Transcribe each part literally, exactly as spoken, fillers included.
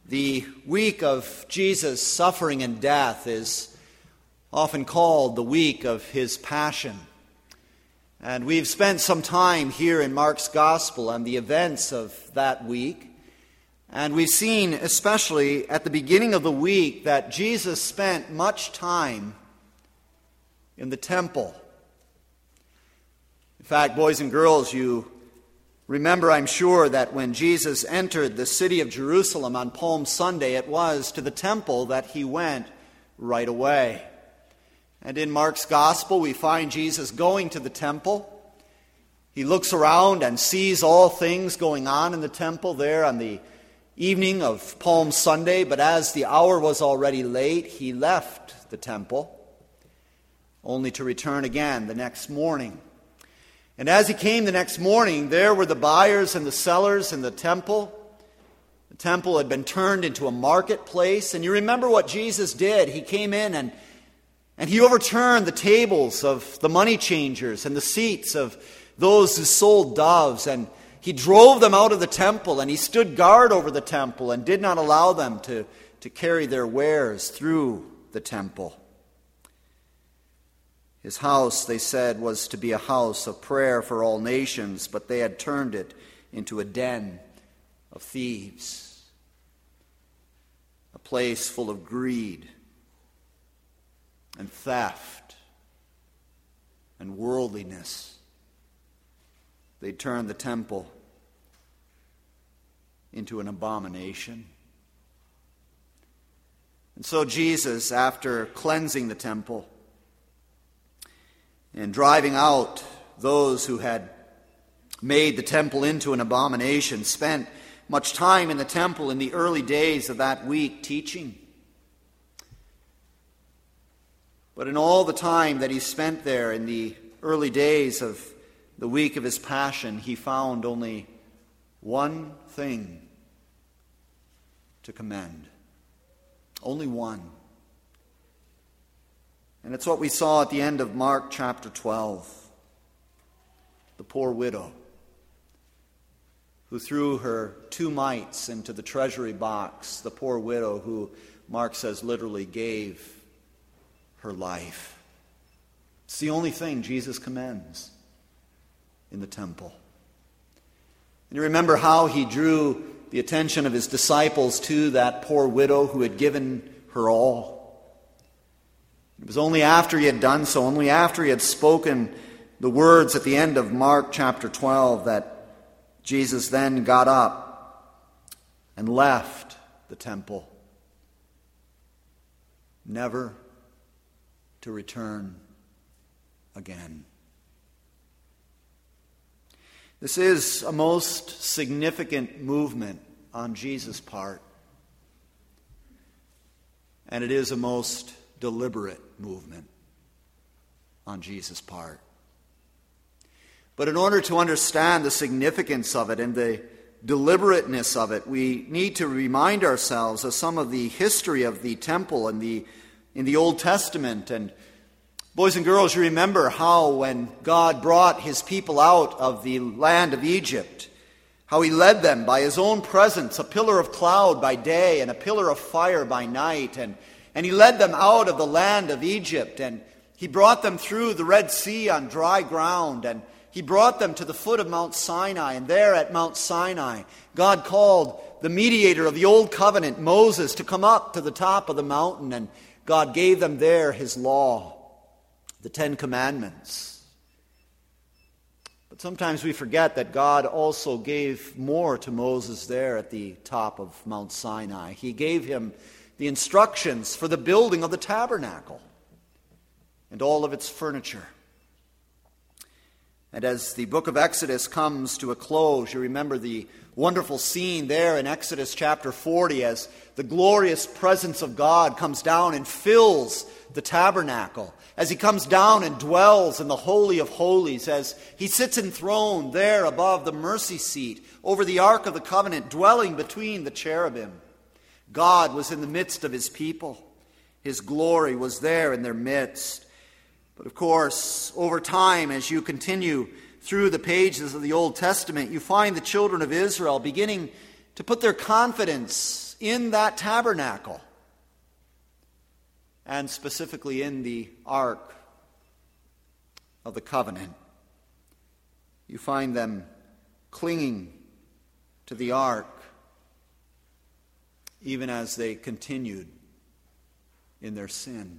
The week of Jesus' suffering and death is often called the week of his passion. And we've spent some time here in Mark's Gospel on the events of that week. And we've seen, especially at the beginning of the week, that Jesus spent much time in the temple. In fact, boys and girls, you remember, I'm sure, that when Jesus entered the city of Jerusalem on Palm Sunday, it was to the temple that he went right away. And in Mark's Gospel, we find Jesus going to the temple. He looks around and sees all things going on in the temple there on the evening of Palm Sunday, but as the hour was already late, he left the temple, only to return again the next morning. And as he came the next morning, there were the buyers and the sellers in the temple. The temple had been turned into a marketplace. And you remember what Jesus did. He came in and, and he overturned the tables of the money changers and the seats of those who sold doves. And he drove them out of the temple, and he stood guard over the temple and did not allow them to, to carry their wares through the temple. His house, they said, was to be a house of prayer for all nations, but they had turned it into a den of thieves, a place full of greed and theft and worldliness. They turned the temple into an abomination. And so Jesus, after cleansing the temple and driving out those who had made the temple into an abomination, spent much time in the temple in the early days of that week teaching. But in all the time that he spent there in the early days of the week of his passion, he found only one thing to commend. Only one. And it's what we saw at the end of Mark chapter twelve. The poor widow who threw her two mites into the treasury box. The poor widow who, Mark says, literally gave her life. It's the only thing Jesus commends in the temple. And you remember how he drew the attention of his disciples to that poor widow who had given her all. It was only after he had done so, only after he had spoken the words at the end of Mark chapter twelve, that Jesus then got up and left the temple, never to return again. This is a most significant movement on Jesus' part, and it is a most deliberate movement on Jesus' part. But in order to understand the significance of it and the deliberateness of it, we need to remind ourselves of some of the history of the temple in the, in the Old Testament. And boys and girls, you remember how when God brought his people out of the land of Egypt, how he led them by his own presence, a pillar of cloud by day and a pillar of fire by night, and And he led them out of the land of Egypt, and he brought them through the Red Sea on dry ground, and he brought them to the foot of Mount Sinai. And there at Mount Sinai, God called the mediator of the Old Covenant, Moses, to come up to the top of the mountain, and God gave them there his law, the Ten Commandments. But sometimes we forget that God also gave more to Moses there at the top of Mount Sinai. He gave him the instructions for the building of the tabernacle and all of its furniture. And as the book of Exodus comes to a close, you remember the wonderful scene there in Exodus chapter forty as the glorious presence of God comes down and fills the tabernacle, as he comes down and dwells in the Holy of Holies, as he sits enthroned there above the mercy seat over the Ark of the Covenant, dwelling between the cherubim. God was in the midst of his people. His glory was there in their midst. But of course, over time, as you continue through the pages of the Old Testament, you find the children of Israel beginning to put their confidence significance in that tabernacle, and specifically in the Ark of the Covenant. You find them clinging to the Ark even as they continued in their sin.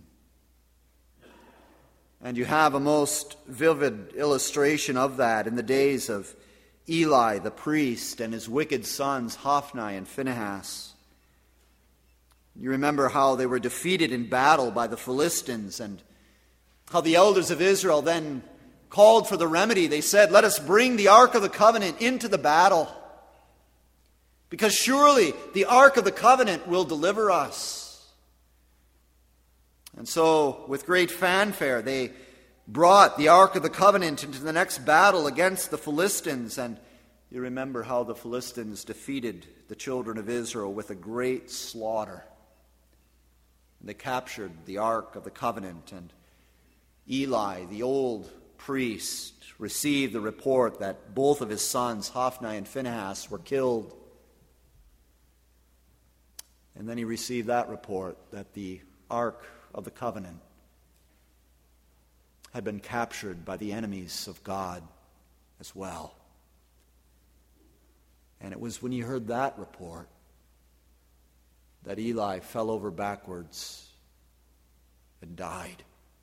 And you have a most vivid illustration of that in the days of Eli the priest and his wicked sons Hophni and Phinehas. You remember how they were defeated in battle by the Philistines, and how the elders of Israel then called for the remedy. They said, "Let us bring the Ark of the Covenant into the battle, because surely the Ark of the Covenant will deliver us." And so, with great fanfare, they brought the Ark of the Covenant into the next battle against the Philistines. And you remember how the Philistines defeated the children of Israel with a great slaughter. They captured the Ark of the Covenant, and Eli, the old priest, received the report that both of his sons, Hophni and Phinehas, were killed. And then he received that report that the Ark of the Covenant had been captured by the enemies of God as well. And it was when he heard that report that Eli fell over backwards and died.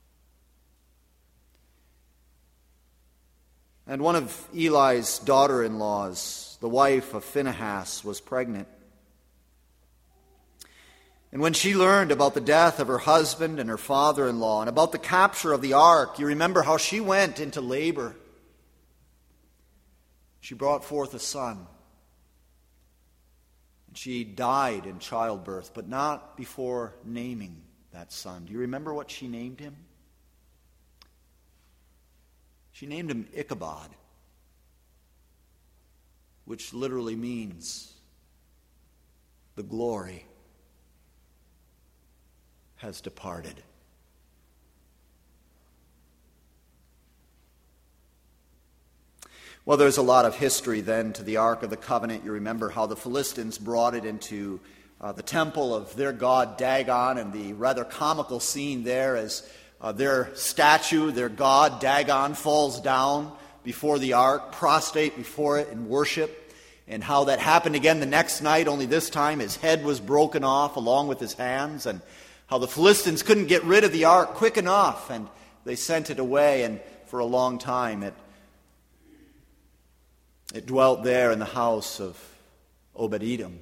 And one of Eli's daughter-in-laws, the wife of Phinehas, was pregnant. And when she learned about the death of her husband and her father-in-law and about the capture of the ark, you remember how she went into labor. She brought forth a son. And she died in childbirth, but not before naming that son. Do you remember what she named him? She named him Ichabod, which literally means the glory has departed. Well, there's a lot of history then to the Ark of the Covenant. You remember how the Philistines brought it into uh, the temple of their god Dagon, and the rather comical scene there as uh, their statue, their god Dagon, falls down before the ark, prostrate before it in worship, and how that happened again the next night, only this time his head was broken off along with his hands, and how the Philistines couldn't get rid of the ark quick enough, and they sent it away, and for a long time it it dwelt there in the house of Obed-Edom.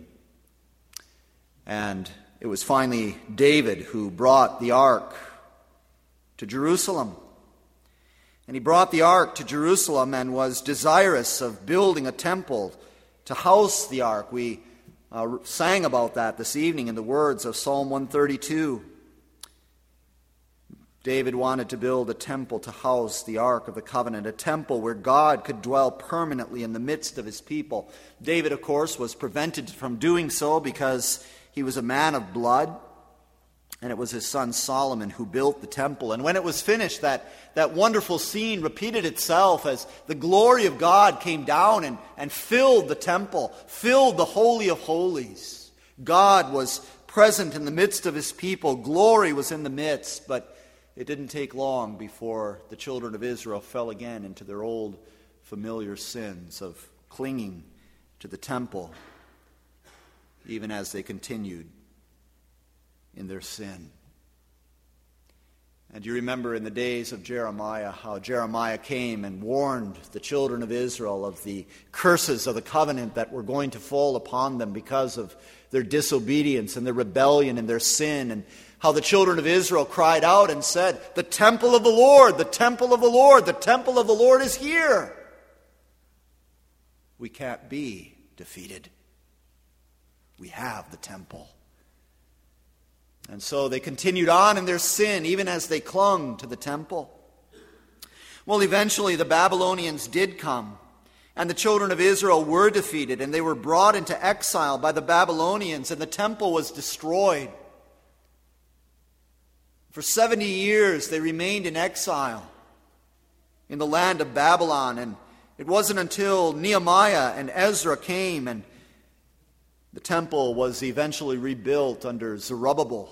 And it was finally David who brought the ark to Jerusalem. And he brought the ark to Jerusalem and was desirous of building a temple to house the ark. We uh, sang about that this evening in the words of Psalm one thirty-two. David wanted to build a temple to house the Ark of the Covenant, a temple where God could dwell permanently in the midst of his people. David, of course, was prevented from doing so because he was a man of blood, and it was his son Solomon who built the temple. And when it was finished, that, that wonderful scene repeated itself as the glory of God came down and, and filled the temple, filled the Holy of Holies. God was present in the midst of his people. Glory was in the midst, but it didn't take long before the children of Israel fell again into their old familiar sins of clinging to the temple, even as they continued in their sin. And you remember in the days of Jeremiah how Jeremiah came and warned the children of Israel of the curses of the covenant that were going to fall upon them because of their disobedience and their rebellion and their sin, and how the children of Israel cried out and said, "The temple of the Lord, the temple of the Lord, the temple of the Lord is here." We can't be defeated. We have the temple. And so they continued on in their sin, even as they clung to the temple. Well, eventually the Babylonians did come, and the children of Israel were defeated, and they were brought into exile by the Babylonians, and the temple was destroyed. For seventy years they remained in exile in the land of Babylon, and it wasn't until Nehemiah and Ezra came and The temple was eventually rebuilt under Zerubbabel.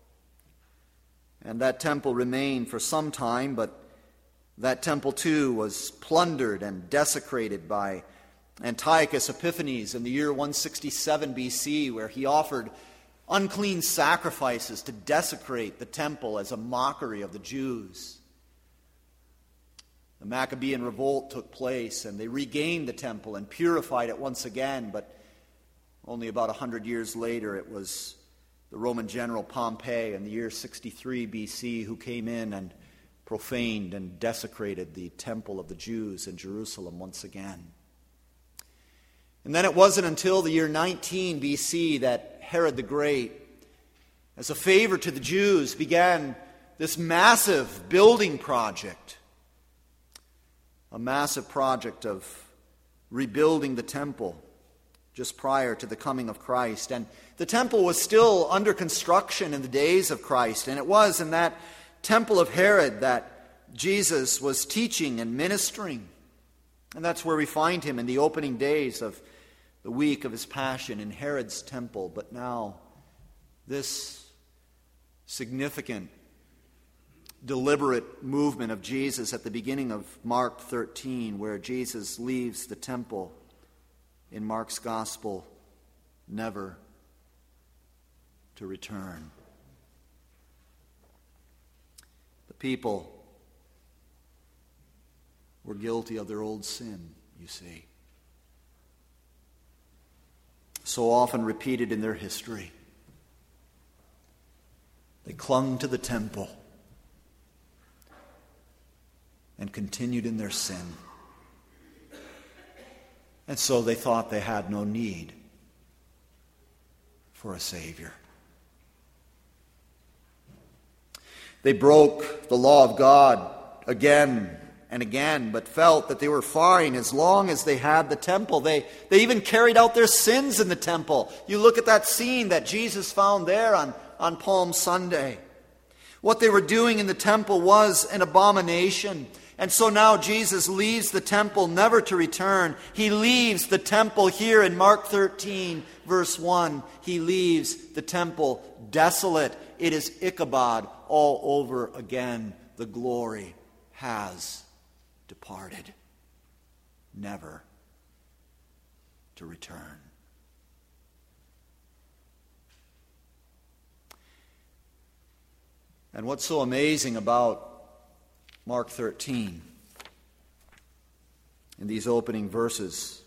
And that temple remained for some time, but that temple too was plundered and desecrated by Antiochus Epiphanes in the year one sixty-seven B C, where he offered unclean sacrifices to desecrate the temple as a mockery of the Jews. The Maccabean revolt took place, and they regained the temple and purified it once again, but only about a hundred years later it was the Roman general Pompey in the year sixty-three B C who came in and profaned and desecrated the temple of the Jews in Jerusalem once again. And then it wasn't until the year nineteen B C that Herod the Great, as a favor to the Jews, began this massive building project. A massive project of rebuilding the temple just prior to the coming of Christ. And the temple was still under construction in the days of Christ. And it was in that temple of Herod that Jesus was teaching and ministering. And that's where we find him in the opening days of the week of his passion in Herod's temple. But now, this significant, deliberate movement of Jesus at the beginning of Mark thirteen, where Jesus leaves the temple in Mark's gospel, never to return. The people were guilty of their old sin, you see. So often repeated in their history. They clung to the temple and continued in their sin. And so they thought they had no need for a Savior. They broke the law of God again and again, but felt that they were fine as long as they had the temple. They, they even carried out their sins in the temple. You look at that scene that Jesus found there on, on Palm Sunday. What they were doing in the temple was an abomination. And so now Jesus leaves the temple never to return. He leaves the temple here in Mark thirteen, verse one. He leaves the temple desolate. It is Ichabod all over again. The glory has departed, never to return. And what's so amazing about Mark thirteen, in these opening verses,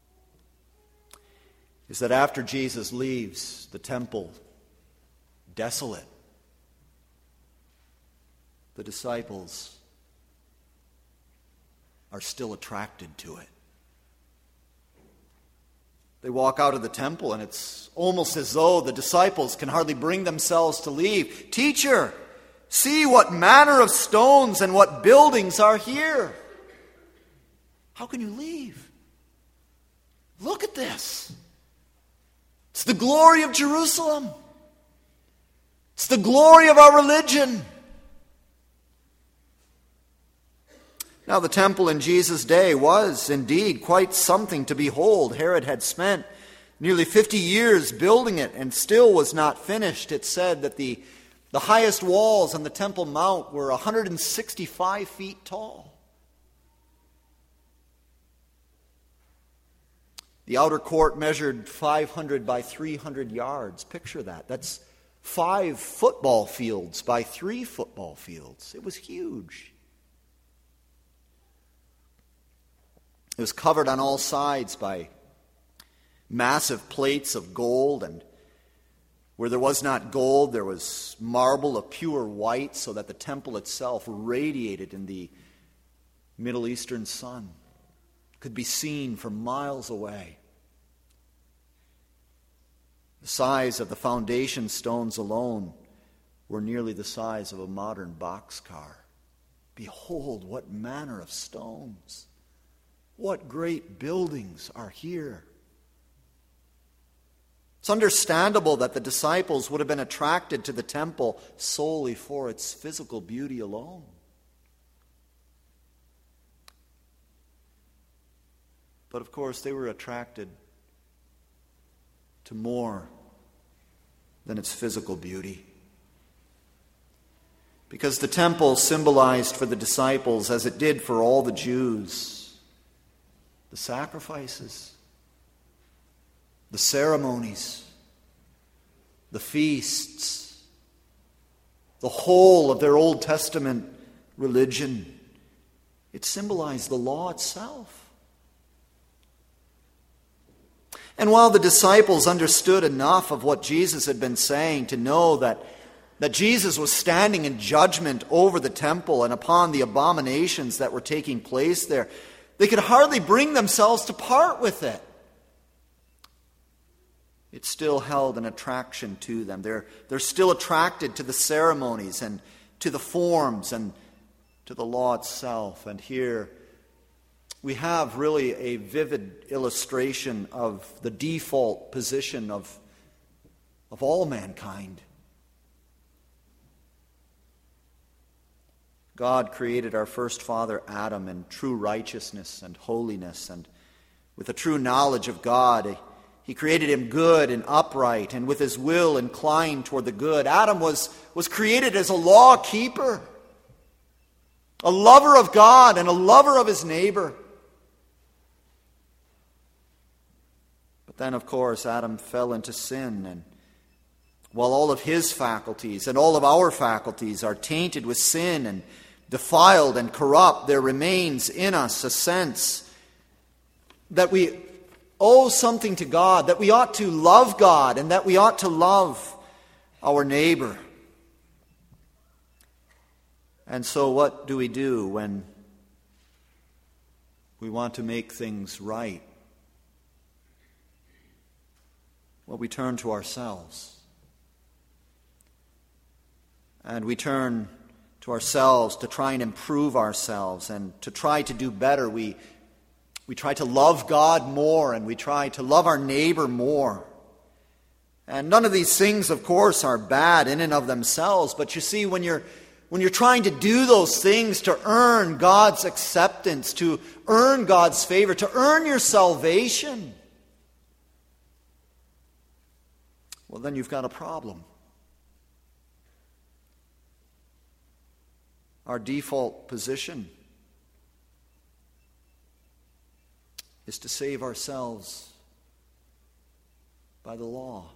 is that after Jesus leaves the temple desolate, the disciples are still attracted to it. They walk out of the temple, and it's almost as though the disciples can hardly bring themselves to leave. "Teacher, see what manner of stones and what buildings are here." How can you leave? Look at this. It's the glory of Jerusalem. It's the glory of our religion. Now, the temple in Jesus' day was indeed quite something to behold. Herod had spent nearly fifty years building it and still was not finished. It said that the, the highest walls on the Temple Mount were one hundred sixty-five feet tall. The outer court measured five hundred by three hundred yards. Picture that. That's five football fields by three football fields. It was huge. It was covered on all sides by massive plates of gold, and where there was not gold, there was marble of pure white, so that the temple itself radiated in the Middle Eastern sun. It could be seen from miles away. The size of the foundation stones alone were nearly the size of a modern boxcar. Behold, what manner of stones! What great buildings are here! It's understandable that the disciples would have been attracted to the temple solely for its physical beauty alone. But of course, they were attracted to more than its physical beauty. Because the temple symbolized for the disciples, as it did for all the Jews, the sacrifices, the ceremonies, the feasts, the whole of their Old Testament religion. It symbolized the law itself. And while the disciples understood enough of what Jesus had been saying to know that, that Jesus was standing in judgment over the temple and upon the abominations that were taking place there, they could hardly bring themselves to part with it. It still held an attraction to them. They're, they're still attracted to the ceremonies and to the forms and to the law itself. And here we have really a vivid illustration of the default position of, of all mankind. God created our first father Adam in true righteousness and holiness, and with a true knowledge of God. He created him good and upright, and with his will inclined toward the good. Adam was, was created as a law keeper, a lover of God and a lover of his neighbor. But then, of course, Adam fell into sin, and while all of his faculties and all of our faculties are tainted with sin and defiled and corrupt, there remains in us a sense that we owe something to God, that we ought to love God, and that we ought to love our neighbor. And so what do we do when we want to make things right? Well, we turn to ourselves. And we turn to ourselves to try and improve ourselves and to try to do better. We We try to love God more, and we try to love our neighbor more. And none of these things, of course, are bad in and of themselves. But you see, when you're when you're trying to do those things to earn God's acceptance, to earn God's favor, to earn your salvation, well, then you've got a problem. Our default position is to save ourselves by the law.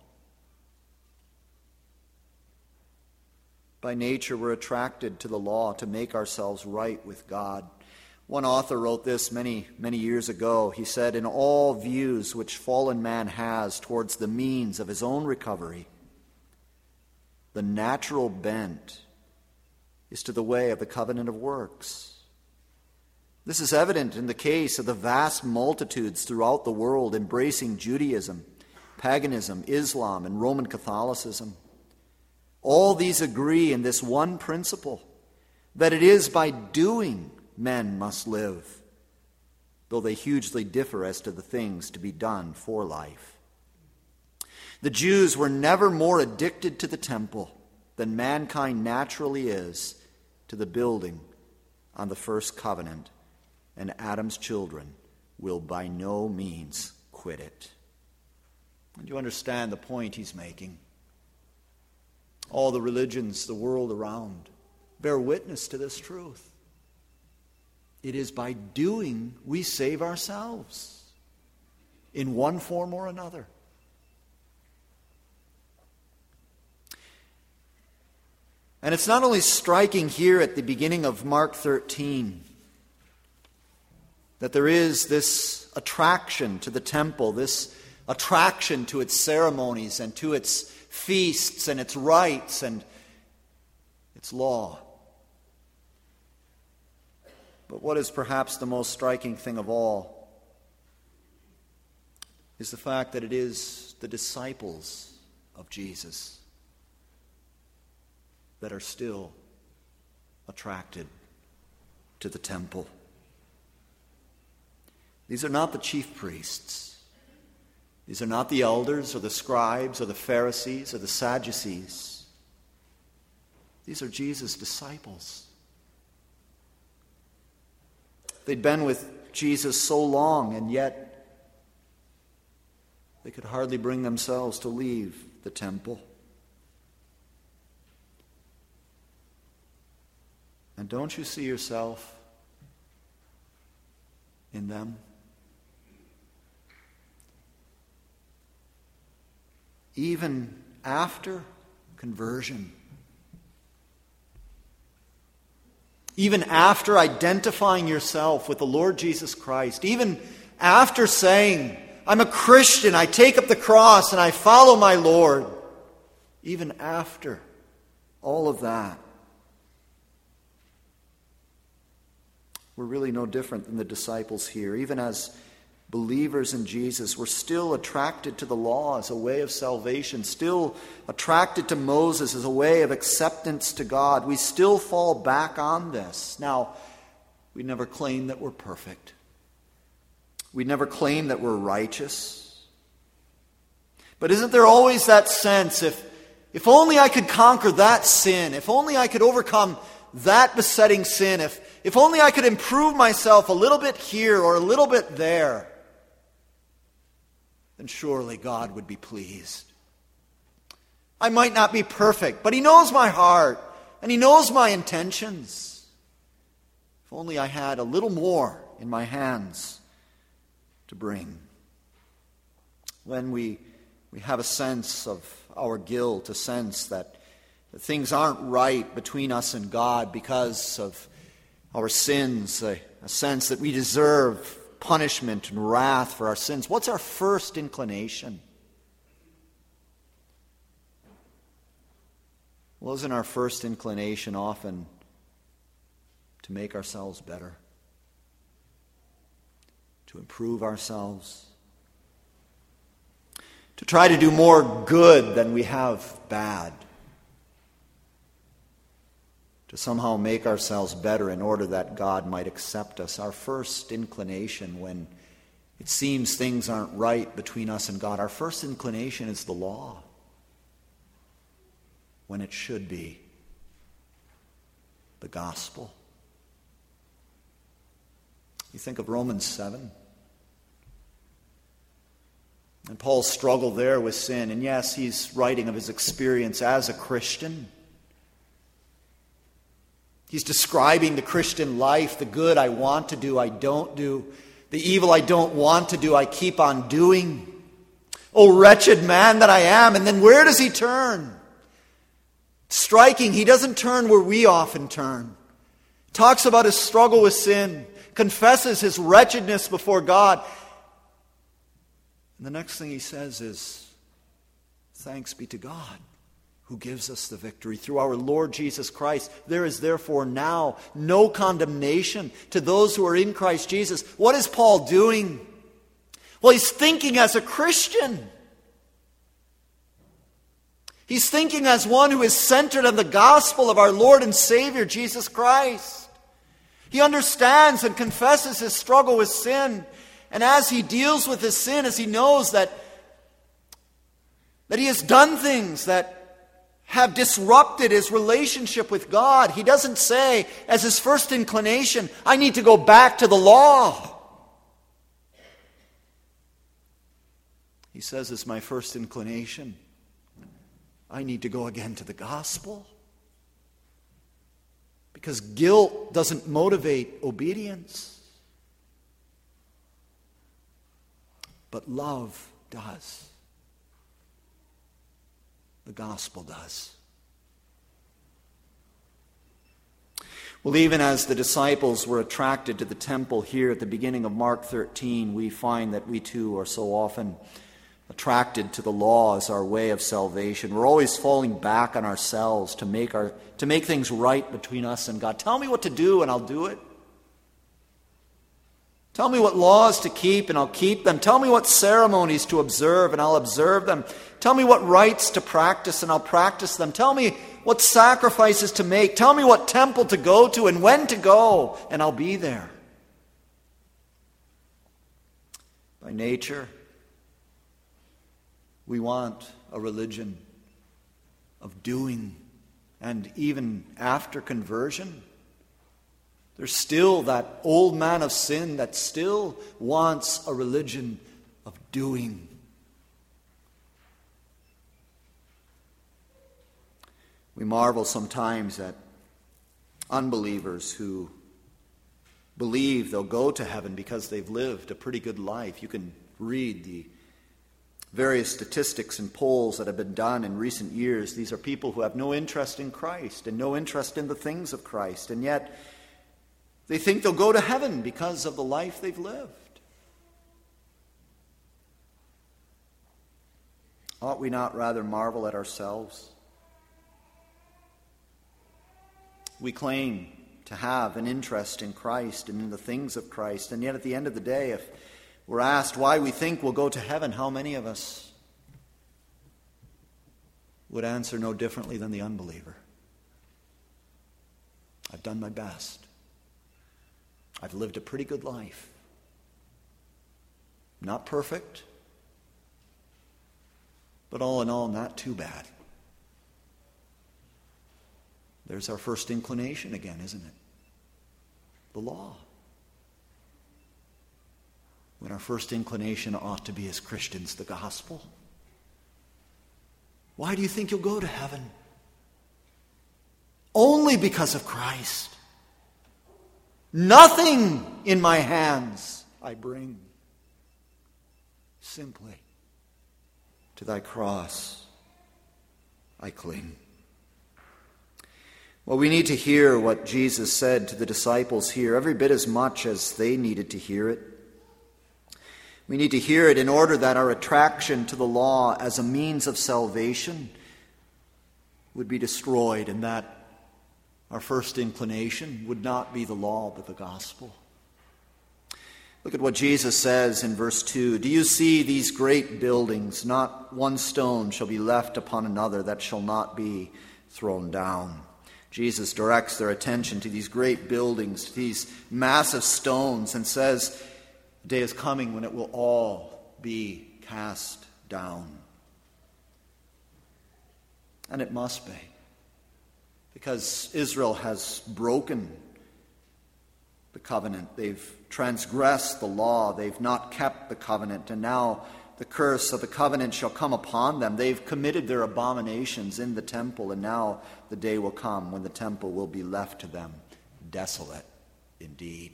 By nature, we're attracted to the law to make ourselves right with God. One author wrote this many, many years ago. He said, "In all views which fallen man has towards the means of his own recovery, the natural bent is to the way of the covenant of works. This is evident in the case of the vast multitudes throughout the world embracing Judaism, paganism, Islam, and Roman Catholicism. All these agree in this one principle, that it is by doing men must live, though they hugely differ as to the things to be done for life. The Jews were never more addicted to the temple than mankind naturally is to the building on the first covenant, and Adam's children will by no means quit it." And you understand the point he's making. All the religions, the world around, bear witness to this truth. It is by doing we save ourselves in one form or another. And it's not only striking here at the beginning of Mark thirteen that there is this attraction to the temple, this attraction to its ceremonies and to its feasts and its rites and its law. But what is perhaps the most striking thing of all is the fact that it is the disciples of Jesus that are still attracted to the temple. These are not the chief priests. These are not the elders or the scribes or the Pharisees or the Sadducees. These are Jesus' disciples. They'd been with Jesus so long, and yet They could hardly bring themselves to leave the temple. And don't you see yourself in them? Even after conversion, even after identifying yourself with the Lord Jesus Christ, even after saying, I'm a Christian, I take up the cross and I follow my Lord, even after all of that, we're really no different than the disciples here. Even as believers in Jesus, we're still attracted to the law as a way of salvation, still attracted to Moses as a way of acceptance to God. We still fall back on this. Now, we never claim that we're perfect. We never claim that we're righteous. But isn't there always that sense, if, if only I could conquer that sin, if only I could overcome that besetting sin, if, if only I could improve myself a little bit here or a little bit there, then surely God would be pleased. I might not be perfect, but He knows my heart and He knows my intentions. If only I had a little more in my hands to bring. When we, we have a sense of our guilt, a sense that that things aren't right between us and God because of our sins, a, a sense that we deserve punishment and wrath for our sins, what's our first inclination? Well, isn't our first inclination often to make ourselves better? To improve ourselves? To try to do more good than we have bad? To somehow make ourselves better in order that God might accept us. Our first inclination when it seems things aren't right between us and God, our first inclination is the law, when it should be the gospel. You think of Romans seven. And Paul's struggle there with sin. And yes, he's writing of his experience as a Christian. He's describing the Christian life, the good I want to do, I don't do. The evil I don't want to do, I keep on doing. Oh, wretched man that I am. And then where does he turn? Striking, he doesn't turn where we often turn. Talks about his struggle with sin, confesses his wretchedness before God. And the next thing he says is, thanks be to God, who gives us the victory through our Lord Jesus Christ. There is therefore now no condemnation to those who are in Christ Jesus. What is Paul doing? Well, he's thinking as a Christian. He's thinking as one who is centered on the gospel of our Lord and Savior, Jesus Christ. He understands and confesses his struggle with sin. And as he deals with his sin, as he knows that, that he has done things that have disrupted his relationship with God, he doesn't say, as his first inclination, I need to go back to the law. He says, as my first inclination, I need to go again to the gospel. Because guilt doesn't motivate obedience, but love does. The gospel does. Well, even as the disciples were attracted to the temple here at the beginning of Mark thirteen, we find that we too are so often attracted to the law as our way of salvation. We're always falling back on ourselves to make our to make things right between us and God. Tell me what to do and I'll do it. Tell me what laws to keep and I'll keep them. Tell me what ceremonies to observe and I'll observe them. Tell me what rites to practice and I'll practice them. Tell me what sacrifices to make. Tell me what temple to go to and when to go, and I'll be there. By nature, we want a religion of doing, and even after conversion, there's still that old man of sin that still wants a religion of doing We marvel sometimes at unbelievers who believe they'll go to heaven because they've lived a pretty good life. You can read the various statistics and polls that have been done in recent years. These are people who have no interest in Christ and no interest in the things of Christ, and yet they think they'll go to heaven because of the life they've lived. Ought we not rather marvel at ourselves? We claim to have an interest in Christ and in the things of Christ, and yet at the end of the day, if we're asked why we think we'll go to heaven, how many of us would answer no differently than the unbeliever? I've done my best. I've lived a pretty good life. Not perfect, but all in all, not too bad. There's our first inclination again, isn't it? The law. When our first inclination ought to be as Christians, the gospel. Why do you think you'll go to heaven? Only because of Christ. Nothing in my hands I bring. Simply to thy cross I cling. Well, we need to hear what Jesus said to the disciples here, every bit as much as they needed to hear it. We need to hear it in order that our attraction to the law as a means of salvation would be destroyed, and that our first inclination would not be the law but the gospel. Look at what Jesus says in verse two. Do you see these great buildings? Not one stone shall be left upon another that shall not be thrown down. Jesus directs their attention to these great buildings, to these massive stones, and says, the day is coming when it will all be cast down. And it must be, because Israel has broken the covenant. They've transgressed the law. They've not kept the covenant. And now the curse of the covenant shall come upon them. They've committed their abominations in the temple, and now the day will come when the temple will be left to them desolate indeed.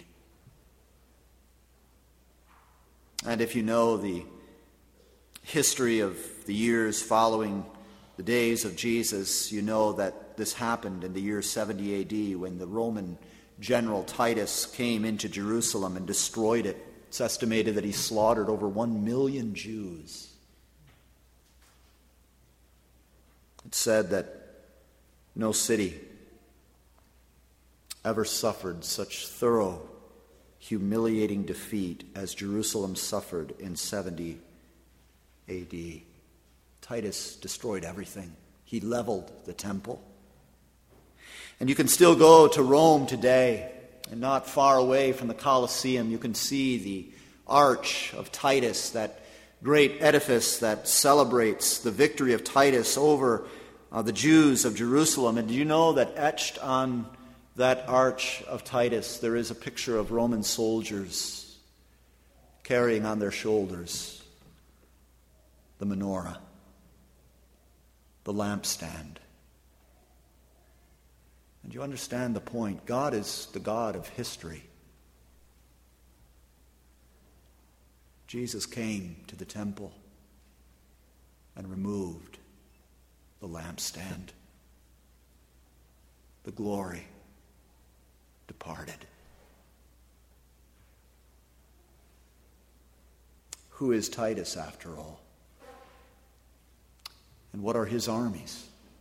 And if you know the history of the years following the days of Jesus, you know that this happened in the year seventy A D when the Roman general Titus came into Jerusalem and destroyed it. It's estimated that he slaughtered over one million Jews. It's said that no city ever suffered such thorough, humiliating defeat as Jerusalem suffered in seventy A D. Titus destroyed everything. He leveled the temple. And you can still go to Rome today, and not far away from the Colosseum, you can see the Arch of Titus, that great edifice that celebrates the victory of Titus over uh, the Jews of Jerusalem. And do you know that etched on that Arch of Titus, there is a picture of Roman soldiers carrying on their shoulders the menorah, the lampstand. And you understand the point. God is the God of history. Jesus came to the temple and removed the lampstand. The glory departed. Who is Titus, after all? And what are his armies?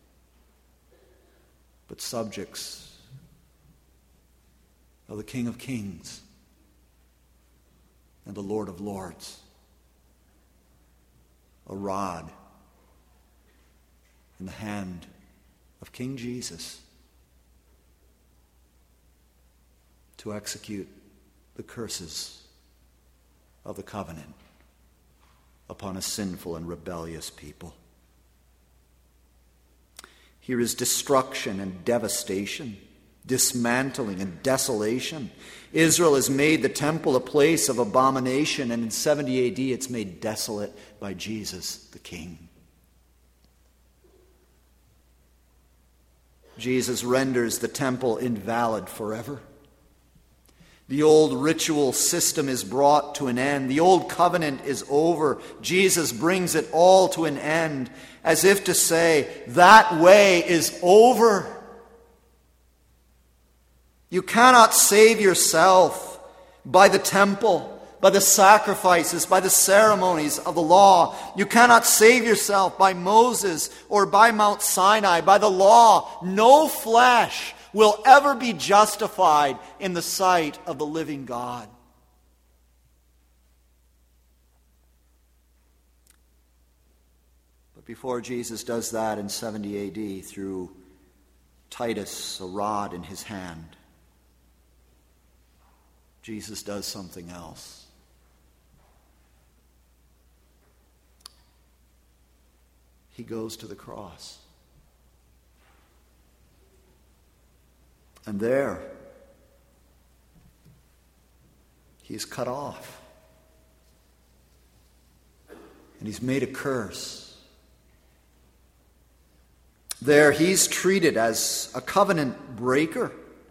But subjects of the King of Kings and the Lord of Lords. A rod in the hand of King Jesus to execute the curses of the covenant upon a sinful and rebellious people. Here is destruction and devastation, dismantling and desolation. Israel has made the temple a place of abomination, and in seventy A D it's made desolate by Jesus the King. Jesus renders the temple invalid forever. The old ritual system is brought to an end. The old covenant is over. Jesus brings it all to an end, as if to say, that way is over. You cannot save yourself by the temple, by the sacrifices, by the ceremonies of the law. You cannot save yourself by Moses or by Mount Sinai, by the law. No flesh will ever be justified in the sight of the living God. But before Jesus does that in seventy A D through Titus, a rod in his hand, Jesus does something else. He goes to the cross. And there, he is cut off. And he's made a curse. There, he's treated as a covenant breaker,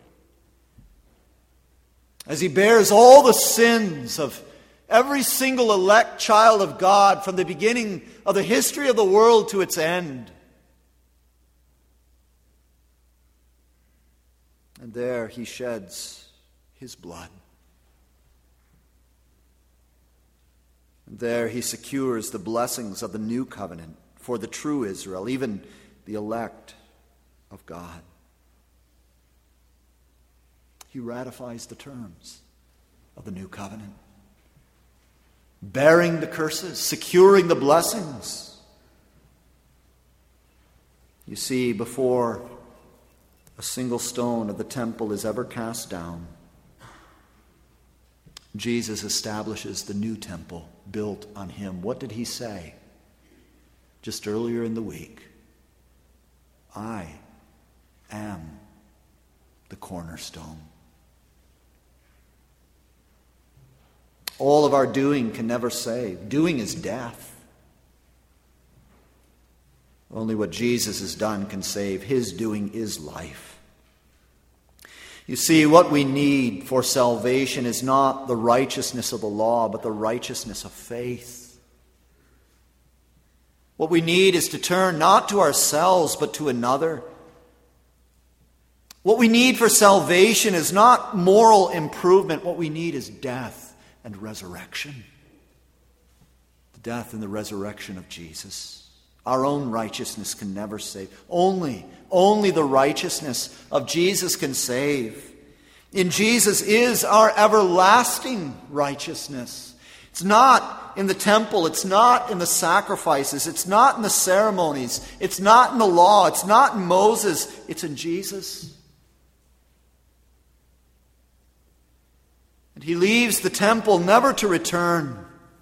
as he bears all the sins of every single elect child of God from the beginning of the history of the world to its end. And there he sheds his blood. And there he secures the blessings of the new covenant for the true Israel, even the elect of God. He ratifies the terms of the new covenant, bearing the curses, securing the blessings. You see, before a single stone of the temple is ever cast down, Jesus establishes the new temple built on him. What did he say just earlier in the week? I am the cornerstone. All of our doing can never save. Doing is death. Only what Jesus has done can save. His doing is life. You see, what we need for salvation is not the righteousness of the law, but the righteousness of faith. What we need is to turn not to ourselves, but to another. What we need for salvation is not moral improvement. What we need is death and resurrection. The death and the resurrection of Jesus. Our own righteousness can never save. Only, only the righteousness of Jesus can save. In Jesus is our everlasting righteousness. It's not in the temple. It's not in the sacrifices. It's not in the ceremonies. It's not in the law. It's not in Moses. It's in Jesus. And he leaves the temple never to return.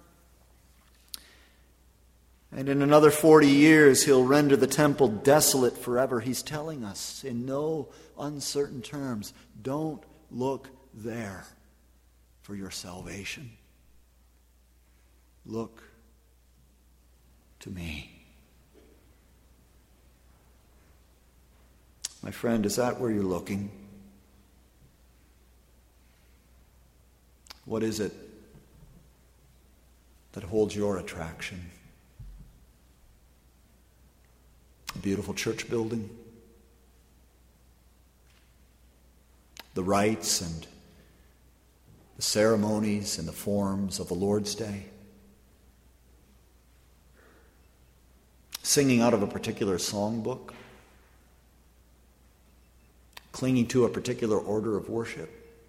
And in another forty years, he'll render the temple desolate forever. He's telling us in no uncertain terms, don't look there for your salvation. Look to me. My friend, is that where you're looking? What is it that holds your attraction? A beautiful church building, the rites and the ceremonies and the forms of the Lord's Day, singing out of a particular songbook, clinging to a particular order of worship.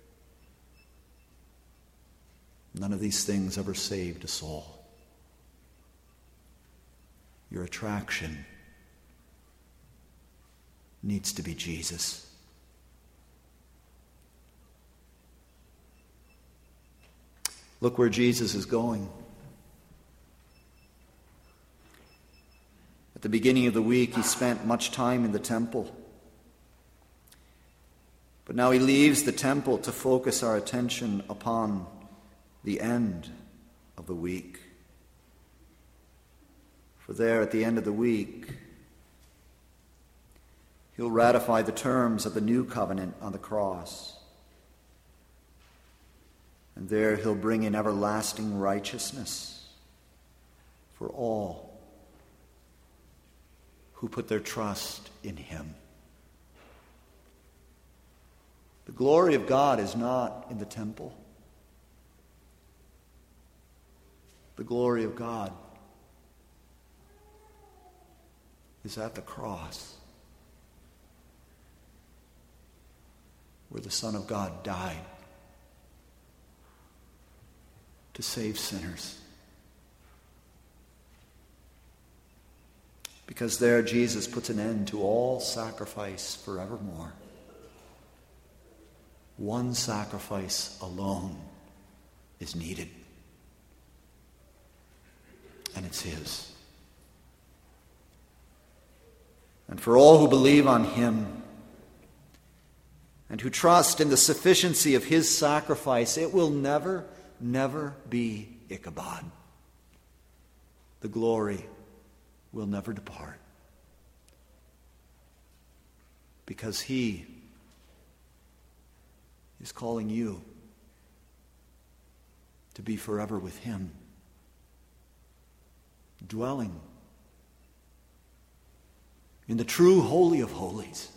None of these things ever saved a soul. Your attraction needs to be Jesus. Look where Jesus is going. At the beginning of the week, he spent much time in the temple. But now he leaves the temple to focus our attention upon the end of the week. For there, at the end of the week, He'll ratify the terms of the new covenant on the cross. And there he'll bring in everlasting righteousness for all who put their trust in him. The glory of God is not in the temple. The glory of God is at the cross, where the Son of God died to save sinners. Because there Jesus puts an end to all sacrifice forevermore. One sacrifice alone is needed, and it's his. And for all who believe on him and who trust in the sufficiency of his sacrifice, it will never, never be Ichabod. The glory will never depart, because he is calling you to be forever with him, dwelling in the true Holy of Holies,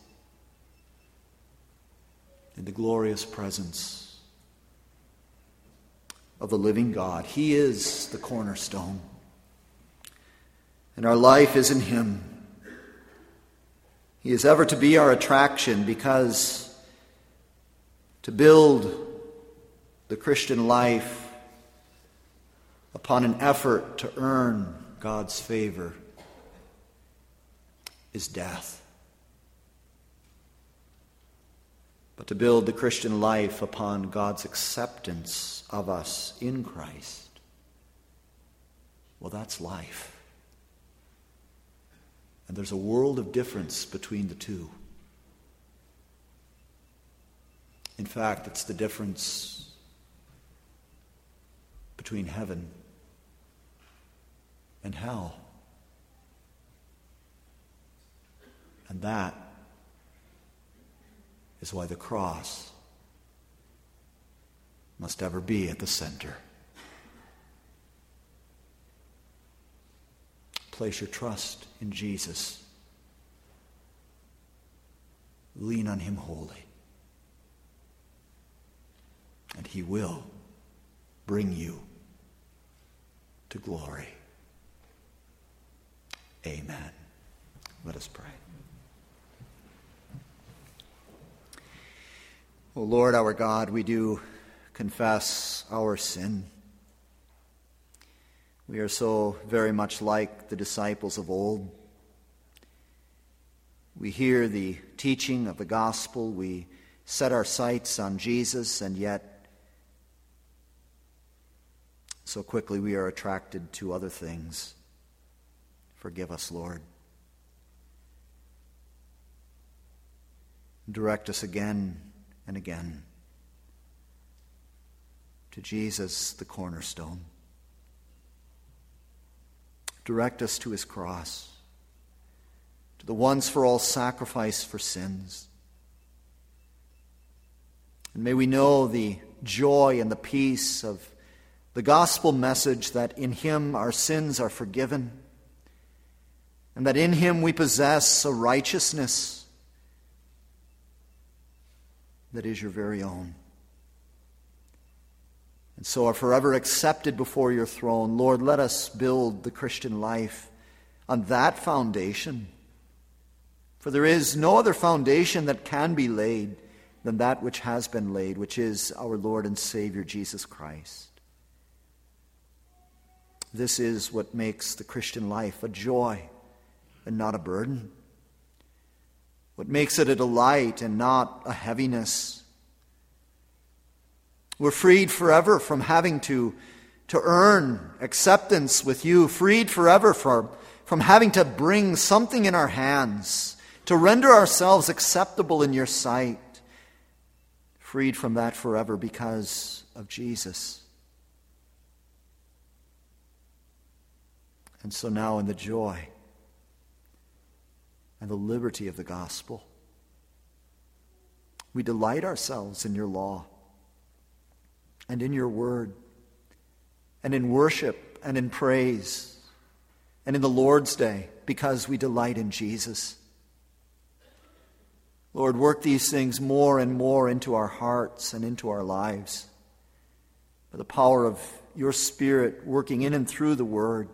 in the glorious presence of the living God. He is the cornerstone, and our life is in him. He is ever to be our attraction, because to build the Christian life upon an effort to earn God's favor is death. But to build the Christian life upon God's acceptance of us in Christ, well, that's life. And there's a world of difference between the two. In fact, it's the difference between heaven and hell. And that is why the cross must ever be at the center. Place your trust in Jesus. Lean on him wholly, and he will bring you to glory. Amen. Let us pray. O Lord, our God, we do confess our sin. We are so very much like the disciples of old. We hear the teaching of the gospel. We set our sights on Jesus, and yet so quickly we are attracted to other things. Forgive us, Lord. Direct us again and again to Jesus, the cornerstone. Direct us to his cross, to the once-for-all sacrifice for sins. And may we know the joy and the peace of the gospel message that in him our sins are forgiven, and that in him we possess a righteousness that is your very own. And so are forever accepted before your throne. Lord, let us build the Christian life on that foundation. For there is no other foundation that can be laid than that which has been laid, which is our Lord and Savior, Jesus Christ. This is what makes the Christian life a joy and not a burden. What makes it a delight and not a heaviness. We're freed forever from having to, to earn acceptance with you, freed forever from, from having to bring something in our hands to render ourselves acceptable in your sight. Freed from that forever because of Jesus. And so now in the joy and the liberty of the gospel. We delight ourselves in your law and in your word and in worship and in praise and in the Lord's Day because we delight in Jesus. Lord, work these things more and more into our hearts and into our lives by the power of your Spirit working in and through the Word.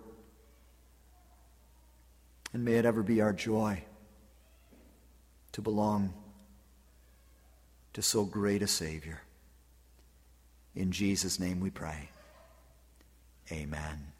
And may it ever be our joy to belong to so great a Savior. In Jesus' name we pray. Amen.